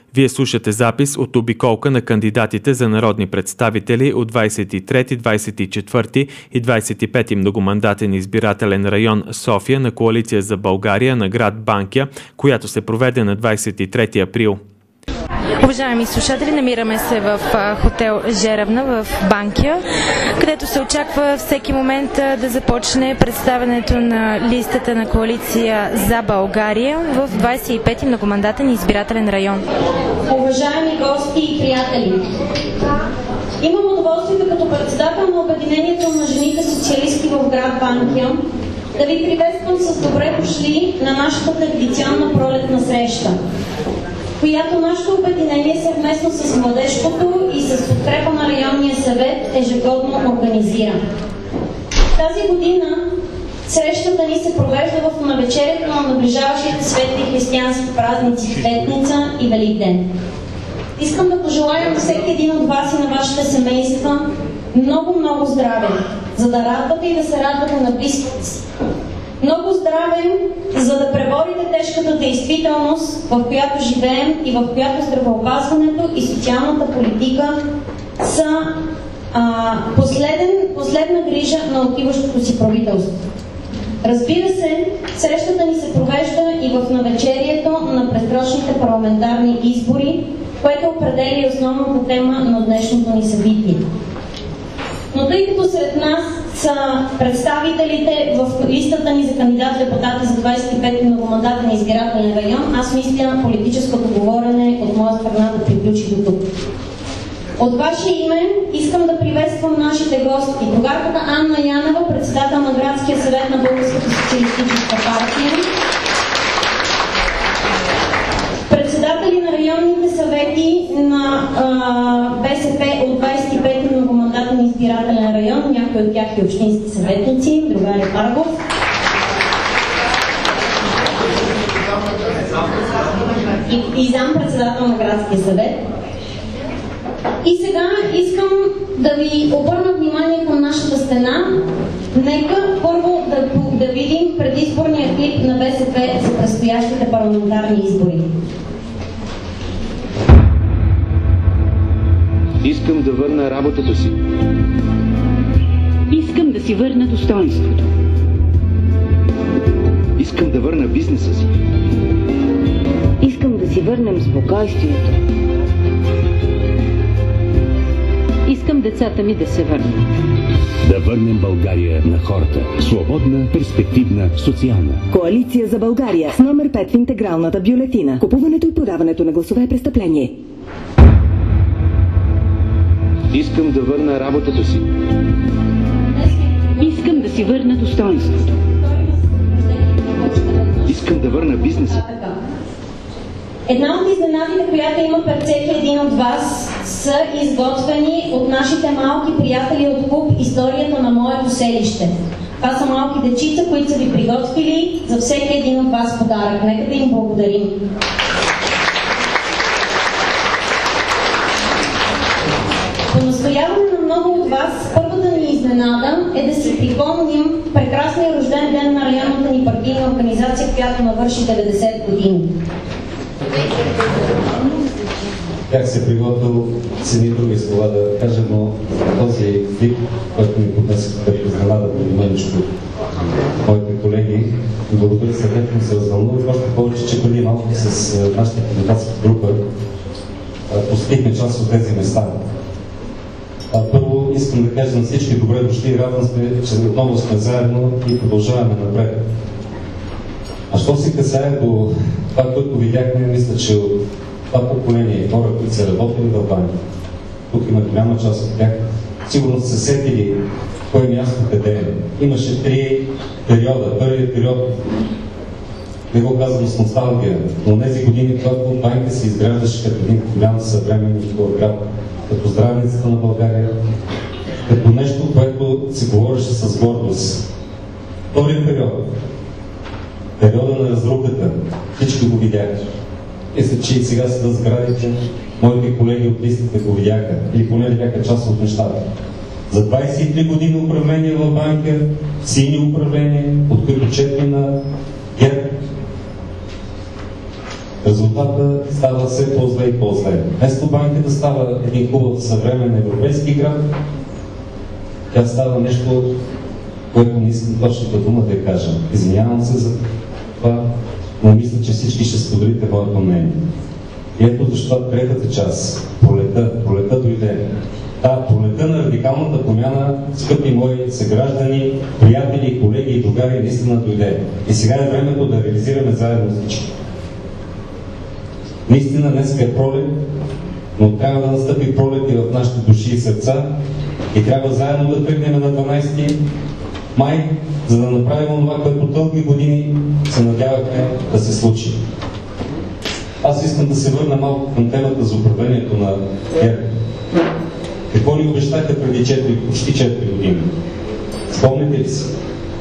Вие слушате запис от обиколка на кандидатите за народни представители от 23, 24 и 25 многомандатен избирателен район София на Коалиция за България на град Банкя, която се проведе на 23 април. Уважаеми слушатели, намираме се в хотел Жеравна в Банкя, където се очаква всеки момент да започне представянето на листата на Коалиция за България в 25-ти многомандатен избирателен район. Уважаеми гости и приятели, имам удоволствието като председател на Обединението на жените социалистки в град Банкя да ви приветствам с добре дошли на нашата традиционна пролетна среща, която нашето обединение съвместно с Младежкото и с подкрепа на районния съвет ежегодно организира. Тази година срещата ни се провежда в навечерието на наближаващите светли християнски празници Петница и Великден. Искам да пожелая на всеки един от вас и на вашите семейства много здраве, за да радвате и да се радвате на близките си. Много здраве, за да преборите тежката действителност, в която живеем и в която здравеопазването и социалната политика са последна грижа на отиващото си правителство. Разбира се, срещата ни се провежда и в навечерието на предсрочните парламентарни избори, което определя и основната тема на днешното ни събитие. Но тъй като сред нас са представителите в листата ни за кандидат-депутати за 25-ти многомандатен избирателен район, аз мисля политическото говорене от моя страна да приключи до тук. От ваше име искам да приветствам нашите гости. Другарката Анна Янева, председател на Градския съвет на Българската социалистическа партия, председатели на районните съвети на БСП от 25-ти многомандатен избирателен район, някои от тях и общински съветници, другари Паргов. И зам-председател на Градския съвет. И сега искам да ви обърна внимание към нашата стена. Нека първо да видим предизборния клип на БСП за предстоящите парламентарни избори. Искам да върна работата си. Искам да си върна достоинството. Искам да върна бизнеса си. Искам да си върнем спокойствието. Искам децата ми да се върнат. Да върнем България на хората. Свободна, перспективна, социална. Коалиция за България с номер 5 в интегралната бюлетина. Купуването и подаването на гласове е престъпление. Искам да върна работата си. Искам да си върна достоинството. Искам да върна бизнеса. Една от изненадите, която има пред всеки един от вас, са изготвени от нашите малки приятели от клуб "Историята на моето селище". Това са малки дечица, които са ви приготвили за всеки един от вас подарък. Нека да им благодарим. По настояване на много от вас, първата ни изненада е да си припомним прекрасния рожден ден на районната ни партийна организация, която навърши 90 години. Бях се приготвил с едни други слова да кажа, но този клип, който ми поднесох като изненада до мъничко моите колеги, благодаря сърдечно се развълнувах, още повече, че преди малко с нашата кандидатска група посетихме част от тези места. Първо искам да кажа на всички добре дошли и радвам се, че отново сме заедно и продължаваме напред. А що се касае до това, което видяхме, мисля, че от това поколение хора, които са работили в Банкя, тук има голяма част от тях, сигурно са сетили кое място къде е. Имаше 3 периода. Първият период, не го казвам с носталгия, но тези години, когато Банкя се изграждаше като един голям съвременен град, като здравницата на България, като нещо, което се говореше с гордост. Вторият период, периода на разрухата, всички го видяха. Мисля, че и сега седат сградите, моите колеги от листите го видяха, или поне видяха част от нещата. За 23 години управление в Банкя, сини управление, от които 4 на ГЕРБ. резултата става все по-зле и по-зле. Вместо Банкя да става един хубав съвременен европейски град, тя става нещо, което не искам точната дума да я кажа. Извинявам се за това, но мисля, че всички ще споделите моето мнение. И ето защо третата част, пролета дойде. Да, пролета на радикалната промяна, скъпи мои съграждани, приятели, колеги и другари, наистина дойде. И сега е времето да реализираме заедно всички. Наистина днес е пролет, но трябва да настъпи пролет и в нашите души и сърца и трябва заедно да тръгнем на 12 май, за да направим това, което дълги години се надявахме да се случи. Аз искам да се върна малко към темата за управлението на ГЕРБ. Какво ни обещаха преди почти 4 години? Спомните ли си?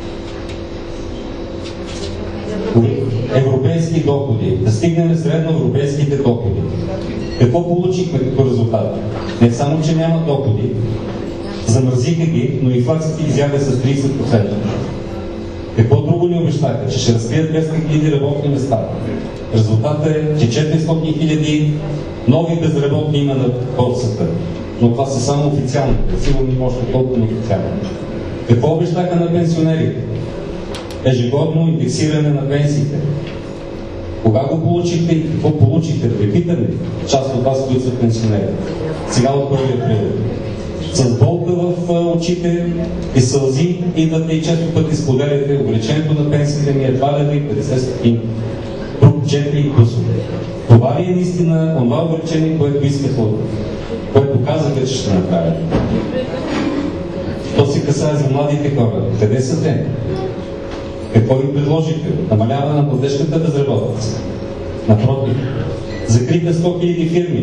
Европейски доходи. Да стигнем средно европейските доходи. Какво получихме като резултат? Не само, че няма доходи, замързиха ги, но инфлацията изяде с 30%. Какво друго ни обещаха? Че ще разкрият 200 000 работни места. Резултатът е, че 400 000 нови безработни има на борсата. Но това са само официалните. Сигурно има още толкова неофициални. Какво обещаха на пенсионерите? Ежегодно индексиране на пенсиите. Кога го получихте и какво получихте? Да ви питаме част от вас, които са пенсионери. Сега от 1 април. С болка в очите и сълзи идвате и често пъти споделяте увеличението на пенсиите ми едва ли 50 стотинки. Друг 4 плюсове. Това ли е наистина това увеличение, което искате, което казаха, че ще направят? То се касае за младите хора. Къде са те? Какво ви предложите? Намаляване на младежката безработица. Напротив, закрите 100 000 фирми.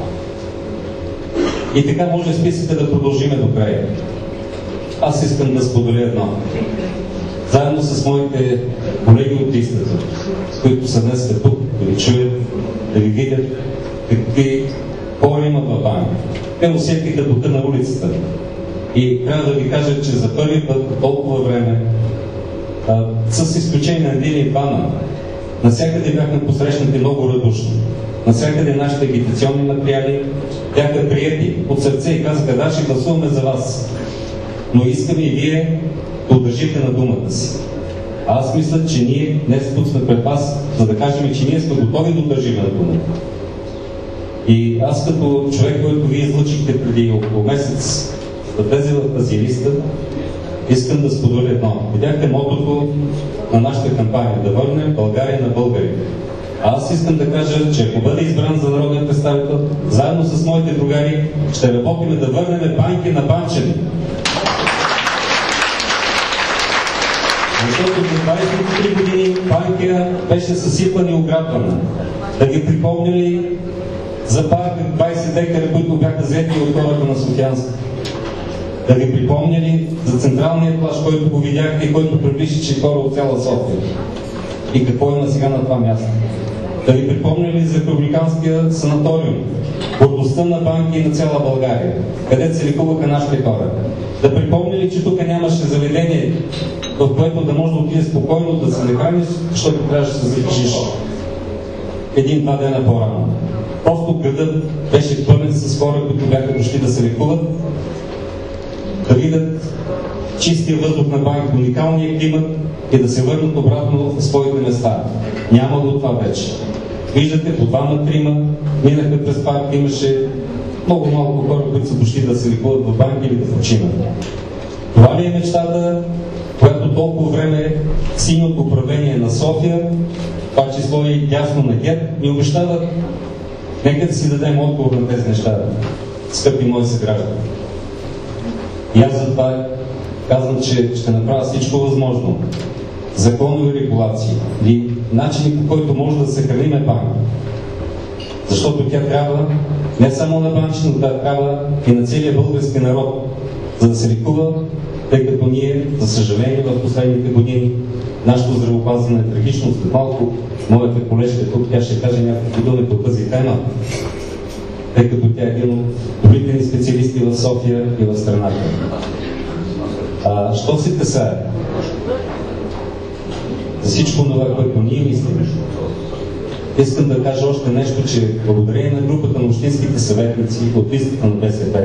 И така може списъка да продължиме до края. Аз искам да споделя едно. Заедно с моите колеги от листата, с които са днес тук, да ви чуят, да ви видят какви хора имат в Банкя. Те усетиха духа на улицата. И трябва да ви кажа, че за първи път толкова време, с изключение на един и двама, навсякъде бяхме посрещнати много радушно. Навсякъде нашите агитационни материали бяха приети от сърце и казаха: да, ще гласуваме за вас. Но искаме и вие да удържите на думата си. Аз мисля, че ние днес тук сме пред вас, за да кажем, че ние сме готови да удържим на думата. И аз като човек, който вие излъчихте преди около месец да влезе в тази листа, искам да споделя едно. Видяхте мотото на нашата кампания: да върнем България на българите. Аз искам да кажа, че ако бъде избран за народен представител, заедно с моите другари ще работим да върнем Банкя на банчени. Защото за 23 години Банкя беше съсипана и ограбвана. Да ги припомня ли за парк 20 декара, които бяха взети от хората на Софиянска? Да ви припомня ли за централния плаж, който го видяхте и който привличаше хора от цяла София? И какво има сега на това място? Да ви припомня ли за републиканския санаториум, гордостта на Банкя и на цяла България, където се лекуваха нашите хора? Да припомня ли, че тук нямаше заведение, в което да може да отиде спокойно да се нахраниш, защото трябваше да се закачиш 1-2 дена по-рано? Просто градът беше пълен с хора, които бяха дошли да се лекуват, да видят чистия въздух на Банкя, уникалния климат и да се върнат обратно в своите места. Няма го това вече. Виждате, по 2-3 минаха през парка, имаше много малко хора, които са дошли да се лекуват в Банкя или да починат. Това ли е мечтата, която толкова време синьото управление на София, това число и дясно на ГЕРБ, ни обещават? Нека да си дадем отговор на тези неща, скъпи мои съграждани. И аз за това казвам, че ще направя всичко възможно. Законови регулации или начини, по който може да съхраниме Банкя. Защото тя трябва не само на банчина, но тя трябва и на целия български народ, за да се лекува, тъй като ние, за съжаление, в последните години нашето здравеопазване е трагично. След малко моята колежка тук, тя ще каже някакви думи по тази тема, тъй като тя е един от добрите ни специалисти в София и в страната. Що се касае за всичко това, което ние мислим, Искам да кажа още нещо, че благодарение на групата на общинските съветници от листата на БСП,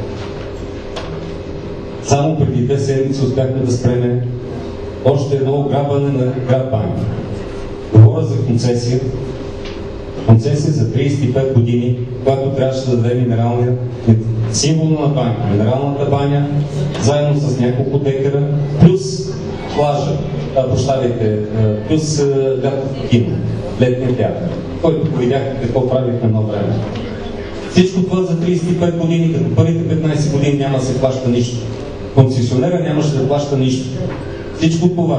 само преди 2 седмици успяхме да спреме още едно ограбване на град Банкя. Говоря за концесия за 35 години, която трябваше да даде минералния символ на Банкя, минералната баня, заедно с няколко декара, плюс плажа, плюс лятото кино, летния театър, който видяхте какво правихме едно време. Всичко това за 35 години, като първите 15 години няма да се плаща нищо. Концесионера нямаше да плаща нищо. Всичко това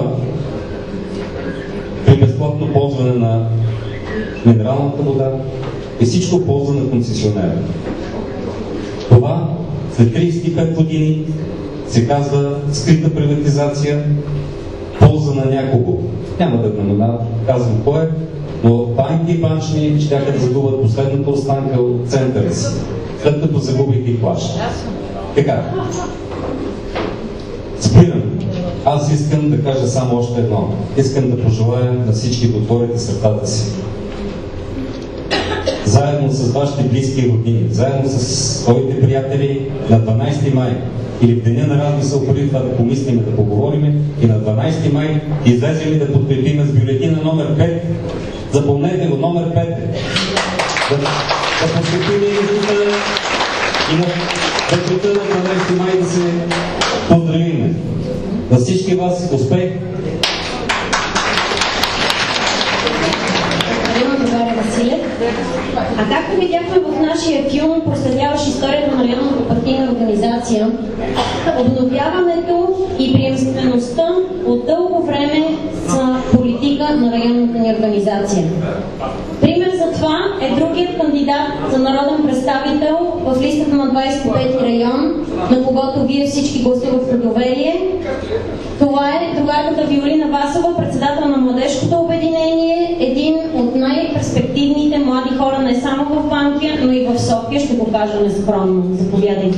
при безплатно ползване на минералната вода и всичко ползва на концесионера. Това след 35 години се казва скрита приватизация, полза на някого. Няма да казвам кой е, но банки и банчни щяха да загубят последната останка от центъра си, след като загубих и плащ. Така. Спирам. Аз искам да кажа само още едно. Искам да пожелая на всички да отворите сърцата си. Заедно с вашите близки и роднини, заедно с своите приятели на 12 май или в деня на размисъл, преди това да помислим, да поговорим и на 12 май излезем и да подкрепим с бюлетина номер 5. Запомнете го, номер 5. Да подкрепим и на вечерта на 12 май да се поздравим. На всички вас успех! А както видяхме в нашия филм, проследяващ историята на районната партийна организация, обновяването и приемствеността от дълго време са политика на районната ни организация. Пример за това е другият кандидат за народен представител в листата на 25 район, на когото вие всички гласувахте доверие. Това е другарката Виолина Васова, председател на Младежкото обединение, един от най-перспективните млади хора не само в Банкя, но и в София, ще го кажа нескромно. Заповядайте.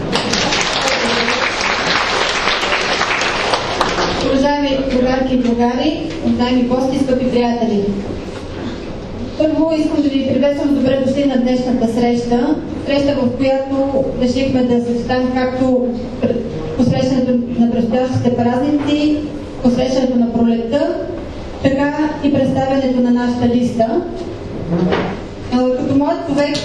Уважаеми другарки и другари, уважаеми гости, скъпи приятели! Първо искам да ви приветствам добре дошли на днешната среща, в която решихме да съчетаем както посрещането на предстоящите празници, посрещането на пролетта, така и представянето на нашата листа. Като млад човек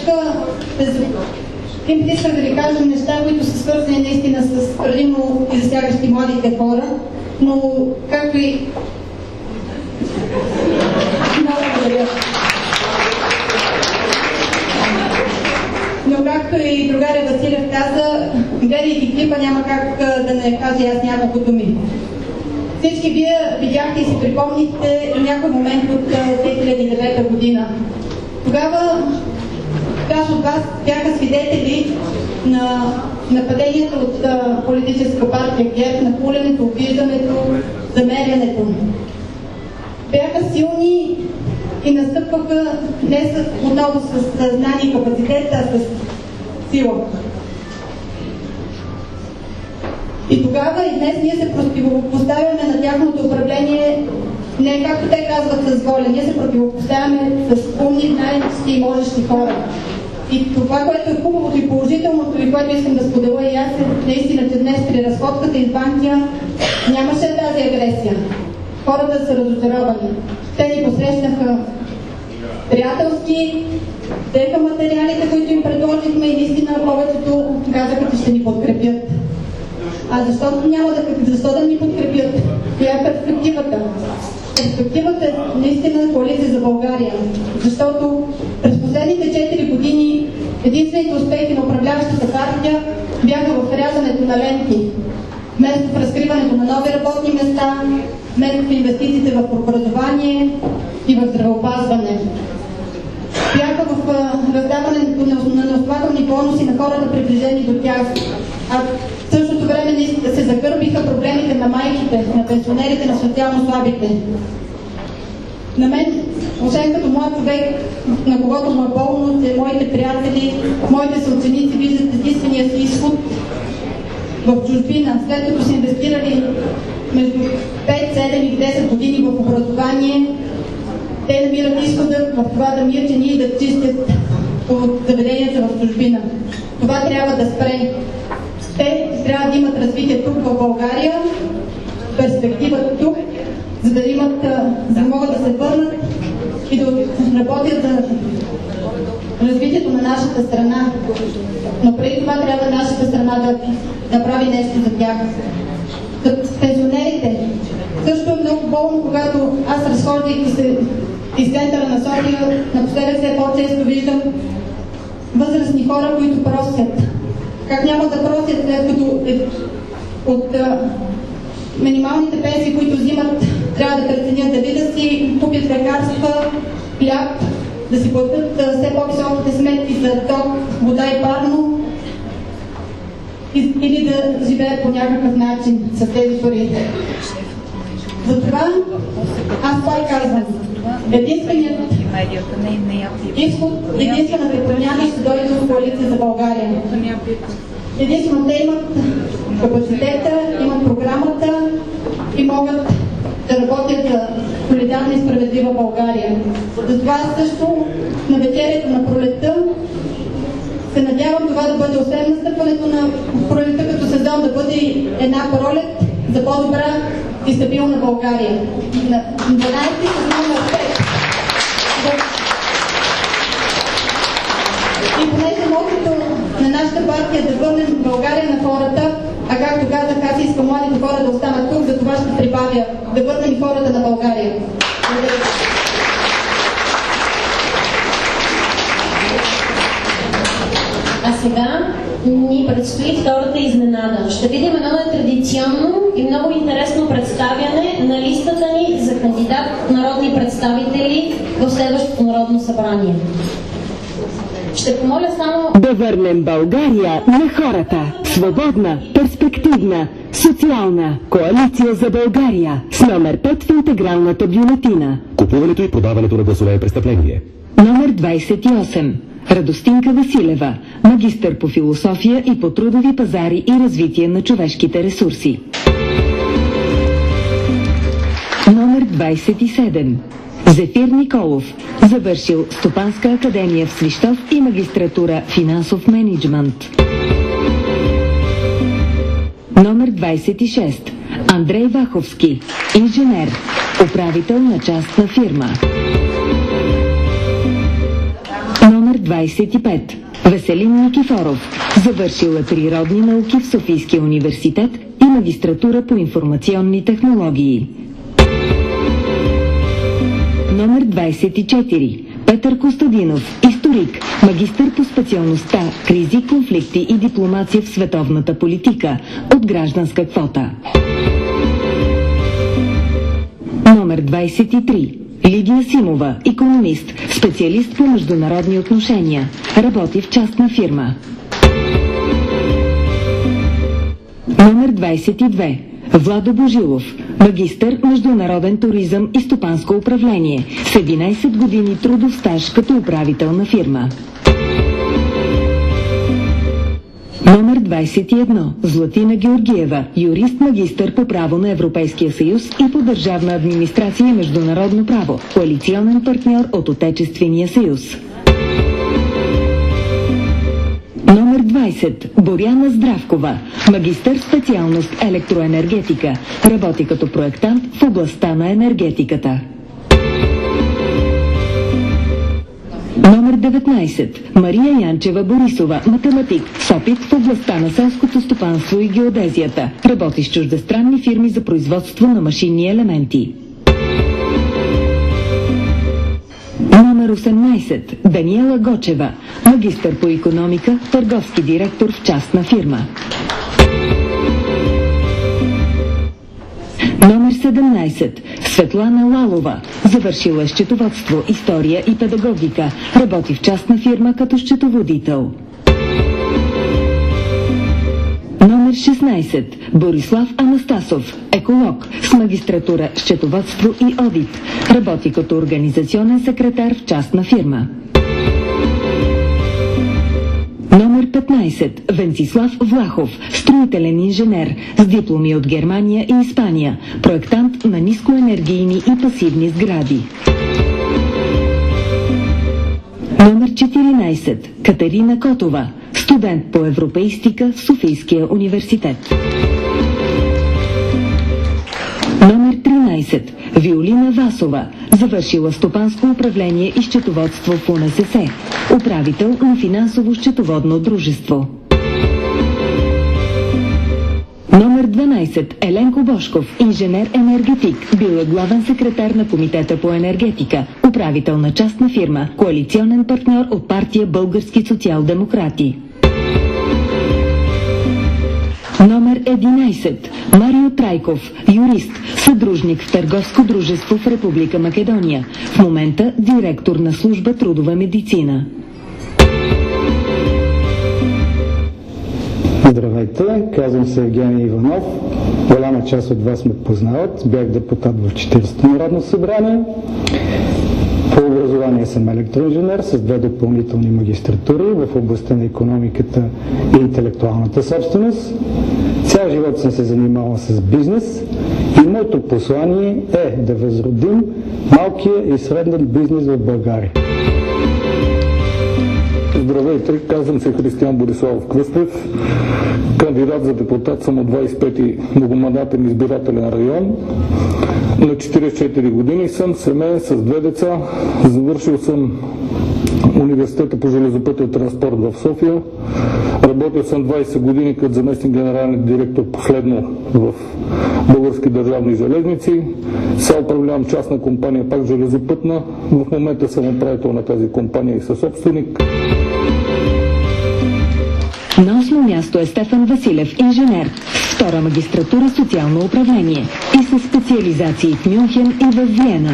искам да ви кажа неща, които са свързани наистина с предимно и засягащи младите хора, но както и както и другаря Василев каза, гледайки клипа, няма как да не кажа аз няколко думи. Всички вие видяхте и си припомнихте някой момент от 2009 година. Тогава част от вас бяха свидетели на нападението от политическа партия ГЕРБ, на пулянето, обиждането, замерянето. Бяха силни и настъпваха не отново с знание и капацитет, а с сила. И тогава и днес ние се противопоставяме на тяхното управление не както те казват с воля, ние се противопоставяме с умни, знаещи и можещи хора. И това, което е хубавото и положителното, и което искам да споделя и аз, е наистина, че днес при разходката из Банкя нямаше тази агресия. Хората са разочаровани. Те ни посрещнаха приятелски, взеха материалите, които им предложихме и наистина повечето казаха, че ще ни подкрепят. А защо да ни подкрепят? Коя е перспективата? Перспективата е наистина Коалиция за България. Защото през последните 4 години единствените успехи на управляващата партия бяха в рязането на ленти. Вместо в разкриването на нови работни места, вместо в инвестициите в образование и в здравеопазване. Бяха в раздаването на неоснователни бонуси на хората, приближени до тях. А в същото време се загърбиха проблемите на майките, на пенсионерите, на социално слабите. На мен, освен като млад човек, на когото му е болно, че моите приятели, моите съученици виждат единствения си изход в чужбина, след като са инвестирали между 5, 7 и 10 години в образование, те намират изхода в това да мият жени и да чистят от заведенията в чужбина. Това трябва да спре. Те трябва да имат развитие тук в България, перспективата тук, за да могат да се върнат и да работят за развитието на нашата страна. Но преди това трябва нашата страна да прави нещо за тях. Пенсионерите. Също е много болно, когато аз разхождайки се из центъра на София, напоследък все по-често виждам възрастни хора, които просят. Как няма да просят, след като от минималните пенсии, които взимат, трябва да преценят дали да си купят лекарства, хляб, да си платят все по-високите сметки за ток, вода и парно, или да живеят по някакъв начин с тези пари. Затова аз пак казвам, единственият изход, единствената промяна ще дойде от Коалиция за България. Единствено те имат капацитета, имат програмата и могат да работят за солидарна и справедлива България. Затова също на вечерието на пролетта се надявам това да бъде освен настъпването на пролетта като сезон, да бъде една пролет за по-добра и стабилна България. На 12 с номер 5. И понеже мотото на нашата партия да върнем България на хората, а както казах, аз искам младите хора да останат тук, за това ще прибавя да върнем хората на България. Благодаря. А сега ни предстои втората изненада. Ще видим едно нетрадиционно и много интересно представяне на листата ни за кандидат народни представители в следващото Народно събрание. Ще помоля само да върнем България на хората. Свободна, перспективна, социална Коалиция за България с номер 5 в интегралната бюлетина. Купуването и продаването на гласове е престъпление. Номер 28. Радостинка Василева, магистър по философия и по трудови пазари и развитие на човешките ресурси. Номер 27. Зефир Николов, завършил Стопанска академия в Свищов и магистратура финансов мениджмънт. Номер 26. Андрей Ваховски, инженер, управител на частна фирма. Номер 25. Веселин Никифоров, завършил е природни науки в Софийския университет и магистратура по информационни технологии. Номер 24. Петър Костадинов, историк, магистър по специалността кризи, конфликти и дипломация в световната политика от гражданска квота. Номер 23. Лидия Симова, икономист, специалист по международни отношения, работи в частна фирма. Номер 22. Владо Божилов, магистър международен туризъм и стопанско управление, с 11 години трудов стаж като управител на фирма. Номер 21. Златина Георгиева, юрист, магистър по право на Европейския съюз и по държавна администрация и международно право, коалиционен партньор от Отечествения съюз. Номер 20. Боряна Здравкова, магистър специалност електроенергетика, работи като проектант в областта на енергетиката. Номер 19. Мария Янчева Борисова, математик, с опит в областта на селското стопанство и геодезията, работи с чуждестранни фирми за производство на машинни елементи. Номер 18. Даниела Гочева, магистър по икономика, търговски директор в частна фирма. Номер 17. Светлана Лалова, завършила счетоводство, история и педагогика, работи в частна фирма като счетоводител. Номер 16. Борислав Анастасов, еколог, с магистратура счетоводство и одит, работи като организационен секретар в частна фирма. Номер 15. Венцислав Влахов, строителен инженер, с дипломи от Германия и Испания, проектант на нискоенергийни и пасивни сгради. 14. Катерина Котова, студент по европейстика в Софийския университет. Номер 13. Виолина Васова, завършила стопанско управление и счетоводство в УНСС, управител на финансово-счетоводно дружество. Номер 12. Еленко Бошков, инженер-енергетик, бил е главен секретар на Комитета по енергетика, управител на частна фирма, коалиционен партньор от партия Български социал-демократи. Номер 11. Марио Трайков, юрист, съдружник в търговско дружество в Република Македония, в момента директор на служба трудова медицина. Здравейте, казвам се Евгений Иванов. Голяма част от вас ме познават. Бях депутат в 40-то Народно събрание. По образование съм електроинженер с 2 допълнителни магистратури в областта на икономиката и интелектуалната собственост. Цял живот съм се занимавал с бизнес и моето послание е да възродим малкия и среден бизнес в България. Здравейте, казвам се Християн Бориславов Кръстев. Кандидат за депутат съм от 25-ти многомандатен избирателен район. На 44 години съм, семейен с 2 деца. Завършил съм университета по железопътен транспорт в София. Работил съм 20 години като заместник генерален директор последно в Български държавни железници. Сега управлявам частна компания, пак железопътна. В момента съм управител на тази компания и съсобственик. На 8 място е Стефан Василев, инженер, с 2 магистратура социално управление и с специализации в Мюнхен и в Виена.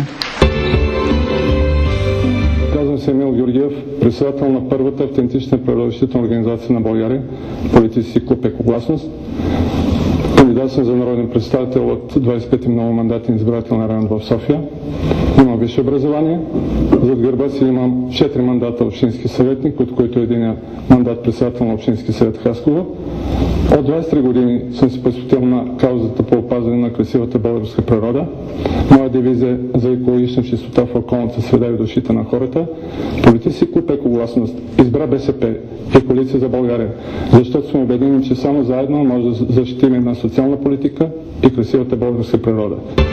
Казвам се Емил Георгиев, председател на първата автентична правозащитна организация на България, политически клуб Екогласност. Кандидат съм за народен представител от 25-ти многомандатен избирателен район в София. Имам висше образование. Зад гърба си имам 4 мандата общински съветник, от които един мандат председател на общински съвет Хасково. От 23 години съм се посветил на каузата по опазване на красивата българска природа. Моя девиз е за екологична чистота в околната среда и в душите на хората. Политически клуб Екогласност избра БСП и Коалиция за България, защото сме убедени, че само заедно може да защитим една социална политика и красивата българска природа.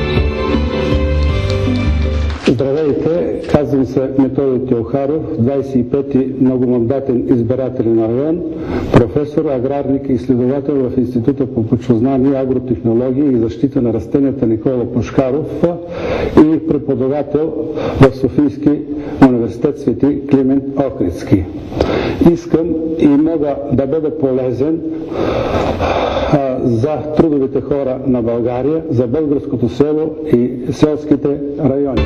Здравейте, казвам се Методи Теохаров, 25-ти многомандатен избирателен район, професор, аграрник и изследовател в Института по почвознание, агротехнология и защита на растенията Никола Пушкаров и преподавател в Софийски университет Свети Климент Охридски. Искам и мога да бъда полезен за трудовите хора на България, за българското село и селските райони.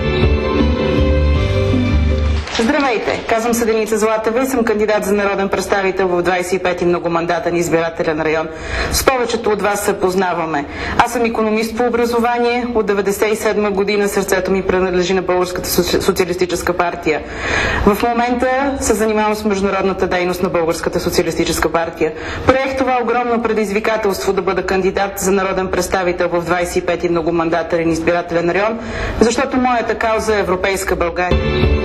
Здравейте! Казвам се Деница Златева и съм кандидат за народен представител в 25-ти многомандатен избирателен район. С повечето от вас се познаваме. Аз съм икономист по образование. От 1997 година сърцето ми принадлежи на Българската социалистическа партия. В момента се занимавам с международната дейност на Българската социалистическа партия. Приех това огромно предизвикателство да бъда кандидат за народен представител в 25-ти многомандатен избирателен район, защото моята кауза е европейска България.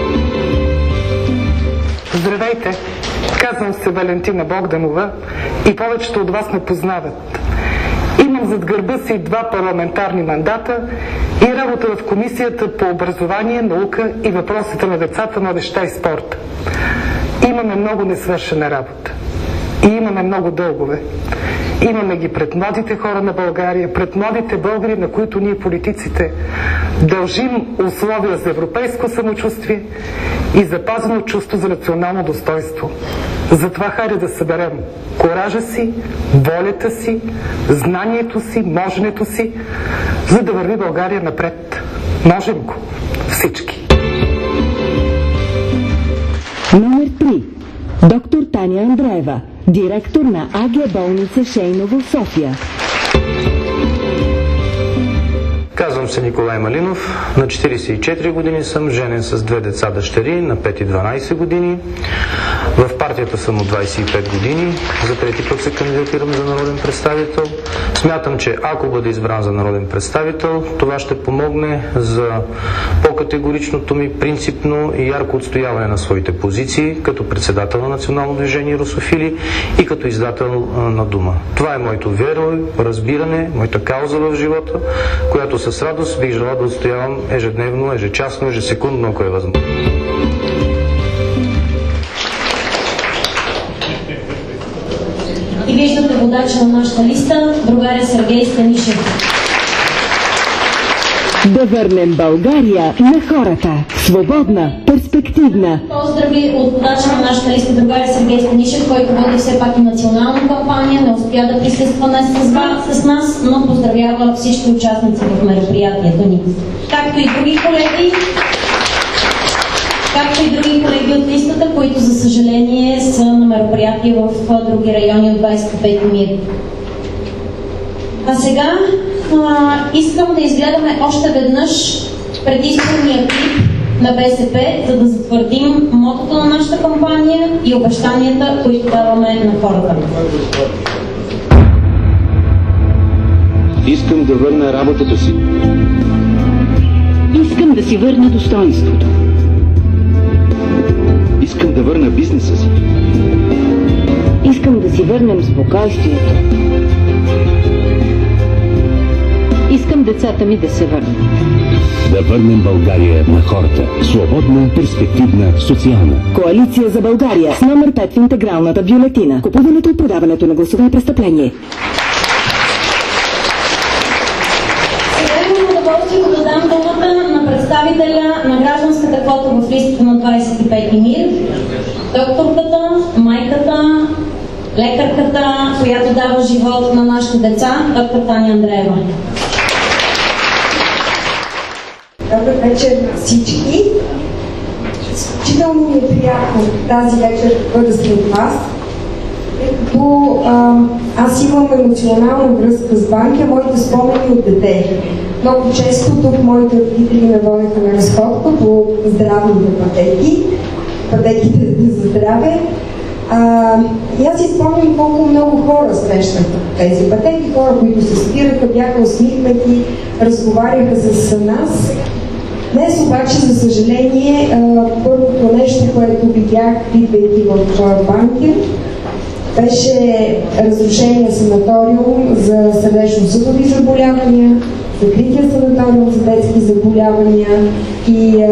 Здравейте! Казвам се Валентина Богданова и повечето от вас ме познават. Имам зад гърба си 2 парламентарни мандата и работа в Комисията по образование, наука и въпросите на децата, младежта и спорта. Имаме много несвършена работа и имаме много дългове. Имаме ги пред младите хора на България, пред младите българи, на които ние политиците дължим условия за европейско самочувствие и запазено чувство за национално достойнство. Затова хайде да съберем коража си, волята си, знанието си, моженето си, за да върви България напред. Можем го всички. Номер 3. Доктор Таня Андреева, директор на АГ болница Шейново, София. Казвам се Николай Малинов, на 44 години съм, женен с 2 деца дъщери, на 5 и 12 години. В партията съм от 25 години, за трети път се кандидатирам за народен представител. Смятам, че ако бъда избран за народен представител, това ще помогне за по-категоричното ми принципно и ярко отстояване на своите позиции като председател на Национално движение Русофили и като издател на Дума. Това е моето вяра, разбиране, моята кауза в живота, която с радост бих желал да отстоявам ежедневно, ежечасно, ежесекундно, ако е възможно. И виждате водач на нашата листа, другаря Сергей Станишев. Да върнем България на хората. Свободна, перспективна. Поздрави от водача на нашата листа, другаря Сергей Станишев, който води все пак и национална кампания, не успя да присъства днес с нас, но поздравява всички участници в мероприятието ни. Както и други колеги от листата, които за съжаление са на мероприятия в други райони от 25 мир. А сега искам да изгледаме още веднъж предизборния клип на БСП, за да затвърдим мотото на нашата кампания и обещанията, които даваме на хората. Искам да върна работата си. Искам да си върна достоинството. Искам да върна бизнеса си. Искам да си върнем спокойствието. Искам децата ми да се върнат. Да върнем България на хората. Свободна, перспективна, социална. Коалиция за България с номер 5 в интегралната бюлетина. Купуването и продаването на гласове е престъпление. Сега имам удоволствието да дам думата на представителя на гражданската квота в листата на 25 мир, докторката, майката, лекарката, която дава живот на нашите деца, доктор Таня Андреева. Добър вечер на всички. Изключително ми е приятно тази вечер да бъда сред вас, тъй като аз имам емоционална връзка с Банкя, моите спомени от дете. Много често тук моите родители ме водеха на разходка по здравните пътеките за здраве. И аз си спомням колко много хора срещах по тези пътеки, хора, които се спираха, бяха усмихнати, разговаряха с нас. Днес обаче, за съжаление, първото нещо, което видях, идвайки в Банкя, беше разрушения санаториум за сърдечно-съдови заболявания, закрития санаториум за детски заболявания и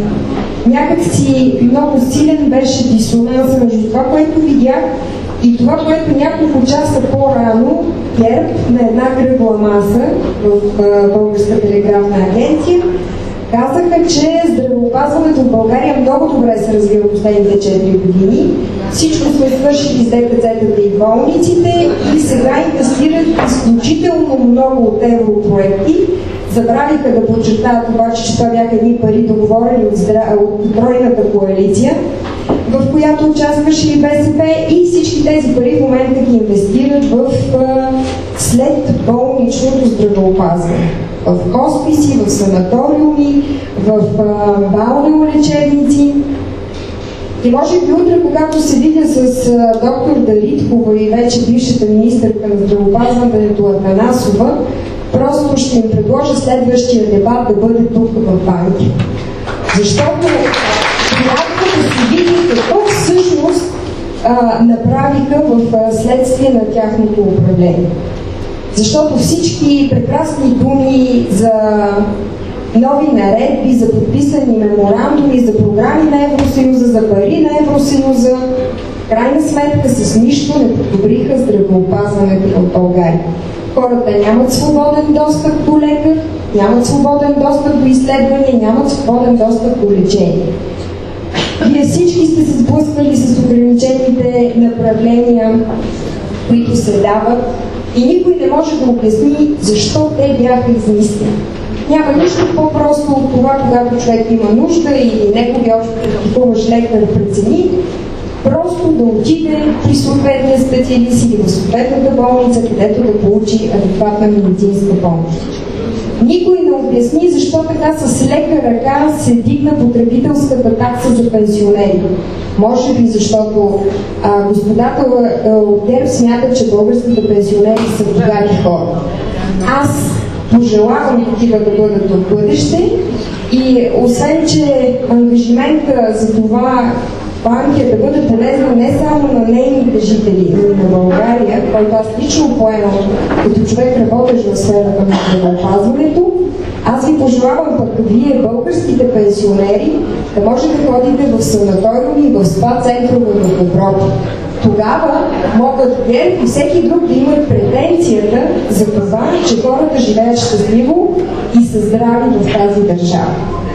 някакси много силен беше дисонанс между това, което видях и това, което няколко часа по-рано ГЕРБ на една кръгла маса в Българска телеграфна агенция казаха, че здравеопазването в България много добре се развива в последните 4 години. Всичко сме свършили с ДПЦ-тата и болниците и сега инвестират изключително много от европроекти. Забравиха да подчертаят обаче, че това бяха едни пари договорени от тройната коалиция, в която участваше и БСП, и всички тези пари в момента ги инвестират в след болничното здравеопазване. В хосписи, в санаториуми, в балнеолечебници. И може би утре, когато се видя с доктор Дариткова и вече бившата министърка на здравеопазването Атанасова, просто ще им предложа следващия дебат да бъде тук в Банкя. Защото трябва да се види какво всъщност направиха в следствие на тяхното управление. Защото всички прекрасни думи за нови наредби, за подписани меморандуми, за програми на Евросъюза, за пари на Евросъюза, в крайна сметка с нищо не подобриха здравеопазването в България. Хората нямат свободен достъп до лекар, нямат свободен достъп до изследвания, нямат свободен достъп до лечение. Вие всички сте се сблъсквали с ограничените направления, които се дават, и никой не може да обясни защо те бяха измислени. Няма нищо по-просто от това, когато човек има нужда или негови общо практикуваш лекар прецени, просто да отиде при съответния специалист или в съответната болница, където да получи адекватна медицинска помощ. Никой не обясни защо така с лека ръка се дигна потребителската такса за пенсионери. Може би защото господата от ГЕРБ смятат, че българските пенсионери са богати хора. Аз пожелавам такива да бъдат в бъдеще и освен, че ангажимента за това Банкия да бъде полезна не само на нейните жители, но и на България, който аз лично поемам като човек, работещ в сферата на здравеопазването, аз ви пожелавам пък вие, българските пенсионери, да може да ходите в санаториуми и в спа центрове в Европа. Тогава могат ГЕРБ и всеки друг да имат претенцията за това, че хората живеят щастливо и са здрави в тази държава.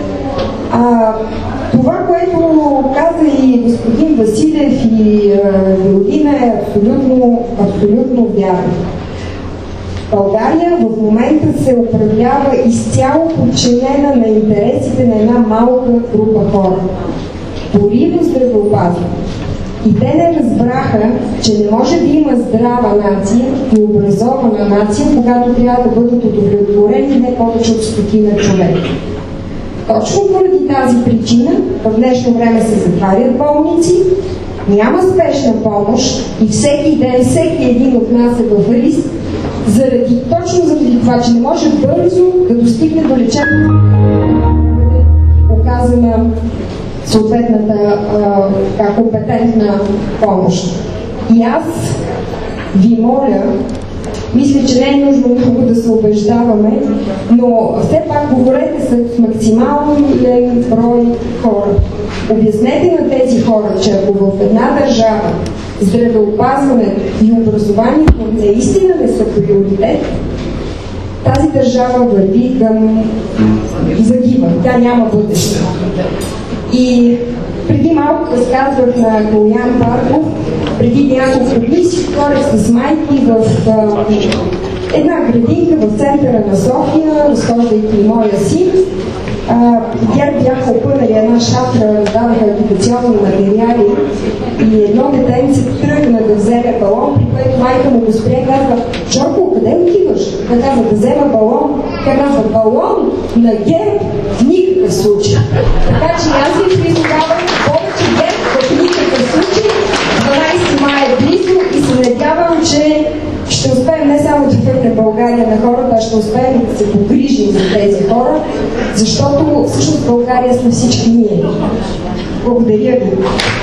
Това, което каза и господин Василев и Вилдина, е абсолютно вярно. България в момента се управлява изцяло подчинена на интересите на една малка група хора. Дори в здравеопазване. И те не разбраха, че не може да има здрава нация и образована нация, когато трябва да бъдат удовлетворени не повече от 100 човека. Точно поради тази причина в днешно време се затварят болници, няма спешна помощ и всеки ден всеки един от нас е в риск, точно заради това, че не може бързо да достигне до лечение, оказана съответната компетентна помощ. И аз ви моля, мисля, че не е нужно много да се убеждаваме, но все пак говорете с максимален брой хора. Обяснете на тези хора, че ако в една държава здравеопазването и образованието наистина не са приоритет, тази държава върви към загиба. Тя няма бъдеще. И преди малко разказвах на Колян Барков, преди няколко дни си говорих с майки в една градинка в центъра на София, разхождайки моя син. ГЕРБ бяха опънали една шатра, даваха агитационни материали и едно детенце тръгна да вземе балон, при което майка му го спря и казва: Жорко, къде отиваш? Тя казва: да взема балон. Тя казва: балон на ГЕРБ в никакъв случай. Така че аз ви призовавам повече ГЕРБ в никакъв случай. 12 мая е близо и се надявам, че ще успеем не само да върнем България на хората, а ще успеем да се погрижим за тези хора, защото всъщност България сме всички ние. Благодаря ви.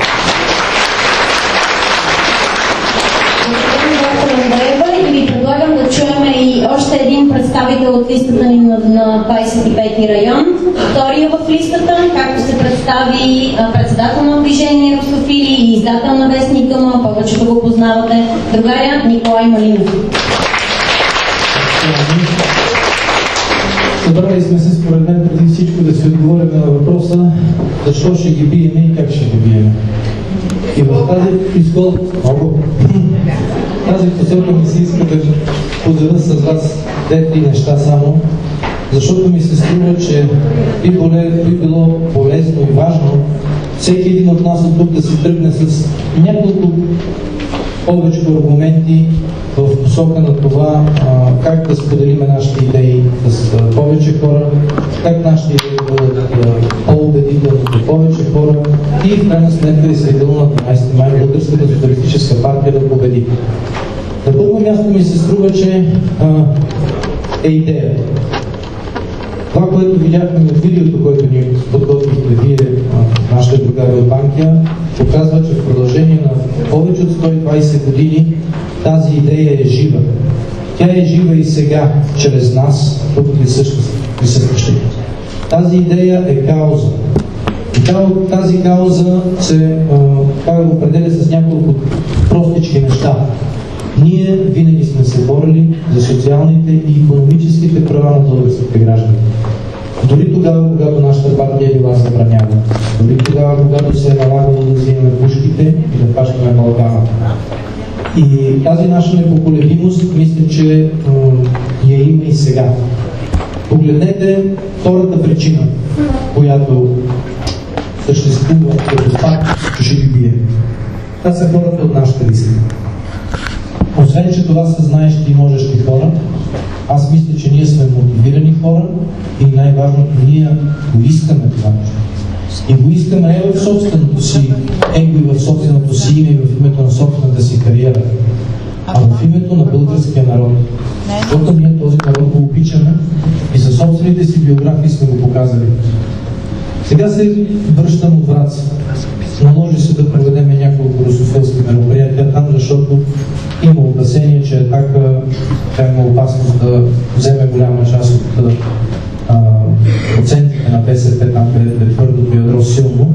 И ви предлагам да чуем и още един представител от листата ни на 25-ти район. Втория в листата, както се представи председател на движение Русофили и издател на вестник Гъма, повечето го познавате, другаря Николай Малинов. Събрали сме се според мен преди всичко да си отговорим на въпроса защо ще ги биеме и как ще ги биеме. И в тази тази посока ми се иска да поделя с вас две-три неща само, защото ми се струва, че би било полезно и важно всеки един от нас от тук да се тръгне с няколко повече аргументи в посока на това как да споделиме нашите идеи с повече хора, как нашите идеи да бъдат по-убедителни за повече хора и в крайна сметка действително на 12 май Българската социалистическа партия да победи. На първо място ми се струва, че е идеята. Това, което видяхме в видеото, което ни подготвихте вие, нашите другари от Банкия, показва, че в продължение на повече от 120 години тази идея е жива. Тя е жива и сега, чрез нас, тук присъстващи. Тази идея е кауза. И тази кауза се определя с няколко простички неща. Ние винаги сме се борили за социалните и икономическите права на българските граждани. Дори тогава, когато нашата партия е била забранявана. Дори тогава, когато се е налагало да взимаме пушките и да пащаме балгана. И тази наша непоколебимост, мисля, че я има и сега. Погледнете втората причина, която съществува като факт, че ще ги бие. Това са хората от нашата листа. Освен, че това са знаещи и можещи хора, аз мисля, че ние сме мотивирани хора и най-важното, ние го искаме това нещо. И го искам не в собственото си его и в собственото си име и в името на собствената си кариера, а в името на българския народ. Защото ние този народ го обичаме и със собствените си биографии сме го показали. Сега се връщам от Враца. Наложи се да проведем няколко русофилски мероприятия там, защото има опасение, че Атака има опасност да вземе голяма част от процентите на БСП, там където е твърдото ядро силно.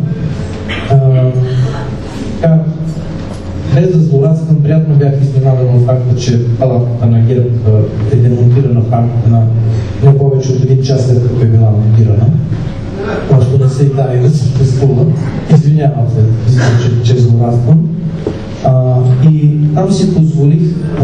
Без да злорадствам, приятно бях изненадан от факта, че палатката на ГЕРБ е демонтирана в рамките на не повече от един час след като е била монтирана. Просто не се и дай да се престува. Извинявам се, че злорадствам. И там си позволих,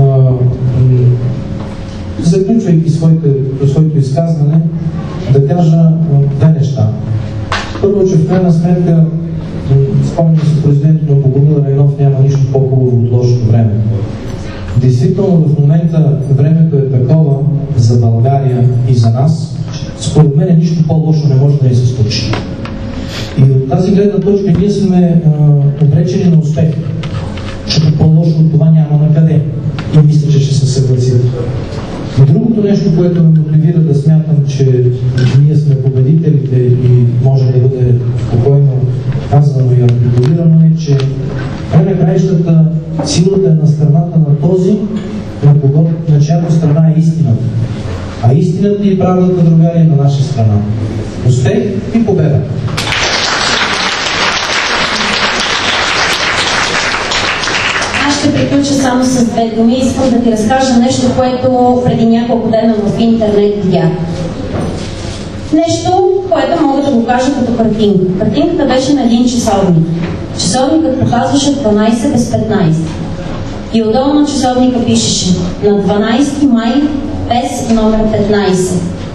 заключвайки своето изказване, да кажа две неща. Първо, че в крайна сметка, спомням си, президентът на Богомил Райнов няма нищо по-хубаво от лошото време. Действително в момента времето е такова за България и за нас, според мен нищо по-лошо не може да ни се случи. И от тази гледна точка ние сме обречени на успех, защото по-лошо от това няма на къде. И мисля, че ще се съгласите. И другото нещо, което ме мотивира да смятам, че ние сме победителите и може да бъде спокойно казвано и артикулирано, е, че край на краищата силата е на страната на този, на чиято страна е истината. А истината и правдата, другари, е на наша страна. Успех и победа! Ще приключа само с две думи. Искам да ти разкажа нещо, което преди няколко дена в интернет видях. Нещо, което мога да го кажа като картинка. Картинката беше на един часовник. Часовникът показваше 12 без 15. И отдолу на часовника пишеше на 12 май без номер 15.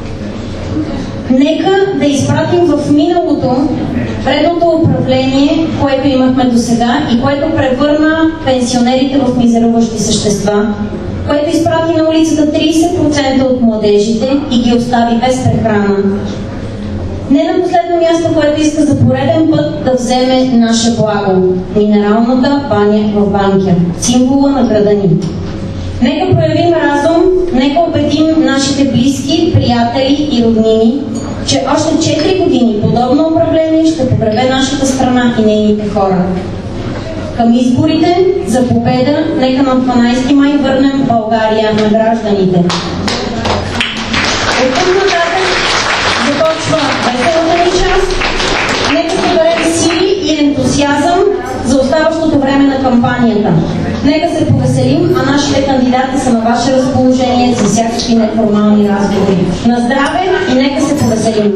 Нека да изпратим в миналото предното управление, което имахме до сега и което превърна пенсионерите в мизеруващи същества, което изпрати на улицата 30% от младежите и ги остави без прехрана. Не на последно място, което иска за пореден път да вземе наше благо – минералната баня в Банкя, символа на града ни. Нека проявим разум, нека убедим нашите близки, приятели и роднини, че още 4 години подобно управление ще погребе нашата страна и нейните хора. Към изборите за победа, нека на 12 май върнем България на гражданите. От тук нататък започва веселата ни част. Нека съберем сили и ентусиазъм за оставащото време на кампанията. Нека се повеселим, а нашите кандидати са на ваше разположение за всякакви неформални разговори. На здраве и нека се повеселим!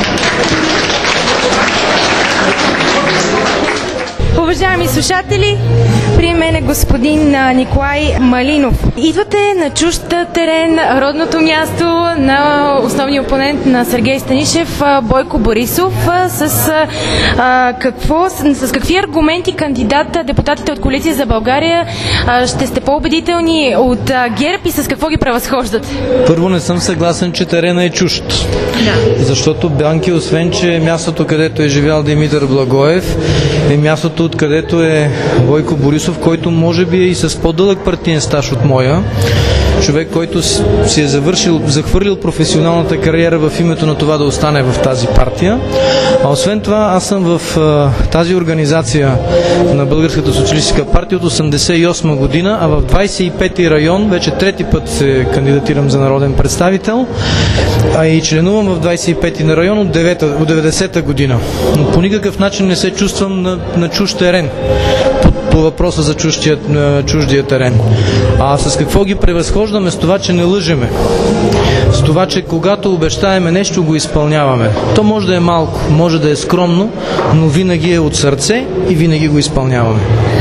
Уважаеми слушатели, при мен е господин Николай Малинов. Идвате на чужд терен, родното място на основния опонент на Сергей Станишев, Бойко Борисов. С какви аргументи депутатите от Коалиция за България ще сте по-убедителни от ГЕРБ и с какво ги превъзхождат? Първо, не съм съгласен, че терена е чужд. Да. Защото Банкя, освен че е мястото, където е живял Димитър Благоев, е мястото, откъдето е Бойко Борисов, който може би е и с по-дълъг партиен стаж от моя. Човек, който си е захвърлил професионалната кариера в името на това да остане в тази партия. А освен това, аз съм в тази организация на Българската социалистическа партия от 1988 година, а в 25-ти район вече трети път се кандидатирам за народен представител, а и членувам в 25-ти район от 90-та година. Но по никакъв начин не се чувствам на чужд терен по въпроса за чуждия терен. А с какво ги превъзхождаме? С това, че не лъжеме. С това, че когато обещаеме нещо, го изпълняваме. То може да е малко, може да е скромно, но винаги е от сърце и винаги го изпълняваме.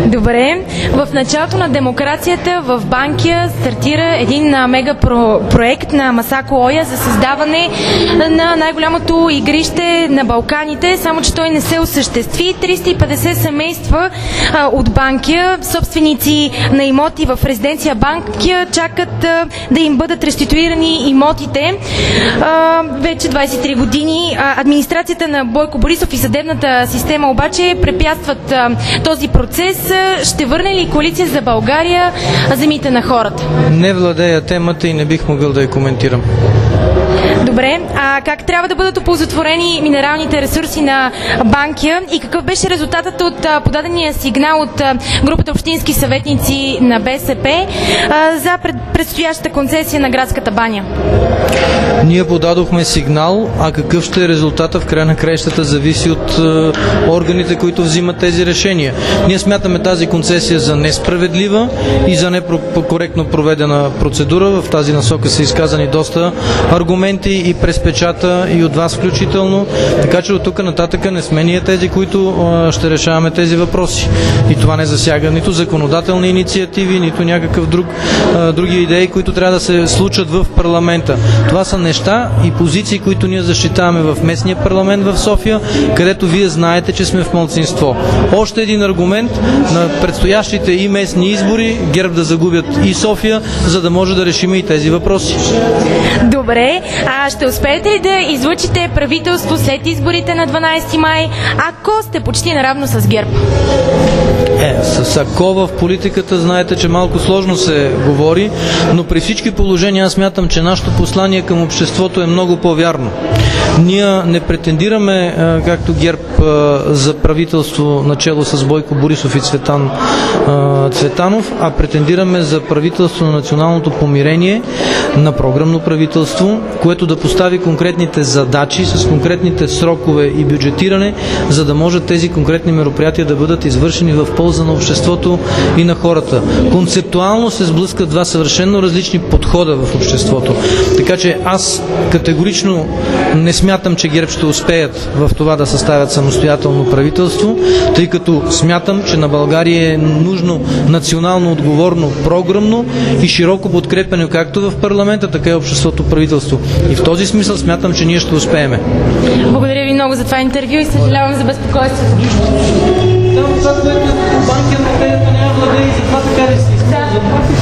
Добре. В началото на демокрацията в Банкя стартира един мегапроект на Масако Оя за създаване на най-голямото игрище на Балканите, само че той не се осъществи. 350 семейства от Банкя, собственици на имоти в резиденция Банкя, чакат да им бъдат реституирани имотите. Вече 23 години администрацията на Бойко Борисов и съдебната система обаче препятстват този процес. Ще върне ли Коалиция за България земите на хората? Не владея темата и не бих могъл да я коментирам. Добре, а как трябва да бъдат оползотворени минералните ресурси на Банкя и какъв беше резултатът от подадения сигнал от групата общински съветници на БСП за предстоящата концесия на градската баня? Ние подадохме сигнал, а какъв ще е резултата в края на краищата зависи от органите, които взимат тези решения. Ние смятаме тази концесия за несправедлива и за некоректно проведена процедура. В тази насока са изказани доста аргументи и през печата, и от вас включително. Така че от тук нататък не сме ние тези, които ще решаваме тези въпроси. И това не засяга нито законодателни инициативи, нито някакъв други идеи, които трябва да се случат в парламента. Това са неща и позиции, които ние защитаваме в местния парламент в София, където вие знаете, че сме в малцинство. Още един аргумент на предстоящите и местни избори ГЕРБ да загубят и София, за да може да решим и тези въпроси. Добре, ще успеете ли да излъчите правителство след изборите на 12 май, ако сте почти наравно с ГЕРБ? С ако в политиката знаете, че малко сложно се говори, но при всички положения аз смятам, че нашето послание към обществото е много по-вярно. Ние не претендираме, както ГЕРБ, за правителство начело с Бойко Борисов и Цветан Цветанов, а претендираме за правителство на националното помирение, на програмно правителство, което да постави конкретните задачи с конкретните срокове и бюджетиране, за да може тези конкретни мероприятия да бъдат извършени в полза на обществото и на хората. Концептуално се сблъскат два съвършено различни подхода в обществото. Така че аз категорично не смятам, че ГЕРБ ще успеят в това да съставят самостоятелно правителство, тъй като смятам, че на България е нужно национално отговорно, програмно и широко подкрепено както в парламента, така и обществото правителство. И в този смисъл смятам, че ние ще успееме. Благодаря ви много за това интервю и съжалявам за безпокойството. Това, което Банкя на където няма владее и затова така да се изказва.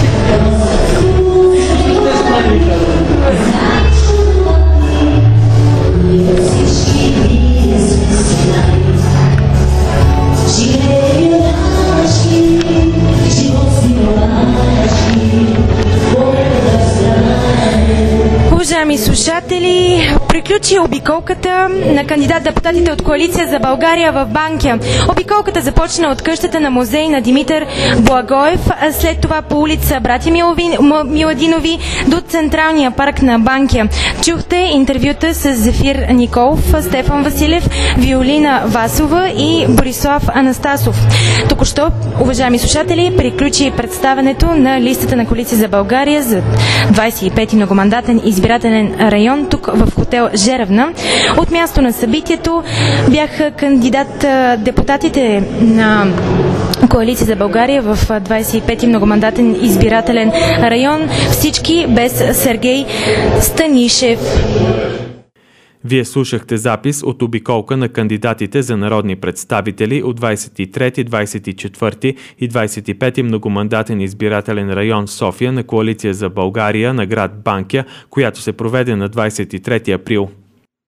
Уважаеми слушатели, приключи обиколката на кандидат-депутатите от Коалиция за България в Банкя. Обиколката започна от къщата на музей на Димитър Благоев, след това по улица Братя Миладинови до Централния парк на Банкя. Чухте интервюта с Зефир Николов, Стефан Василев, Виолина Васова и Борислав Анастасов. Току-що, уважаеми слушатели, приключи представянето на листата на Коалиция за България за 25-ти многомандатен избирателен район тук в хотел Жеравна. От място на събитието бяха кандидат-депутатите на Коалиция за България в 25-ти многомандатен избирателен район, всички без Сергей Станишев. Вие слушахте запис от обиколка на кандидатите за народни представители от 23, 24 и 25 многомандатен избирателен район София на Коалиция за България на град Банкя, която се проведе на 23 април.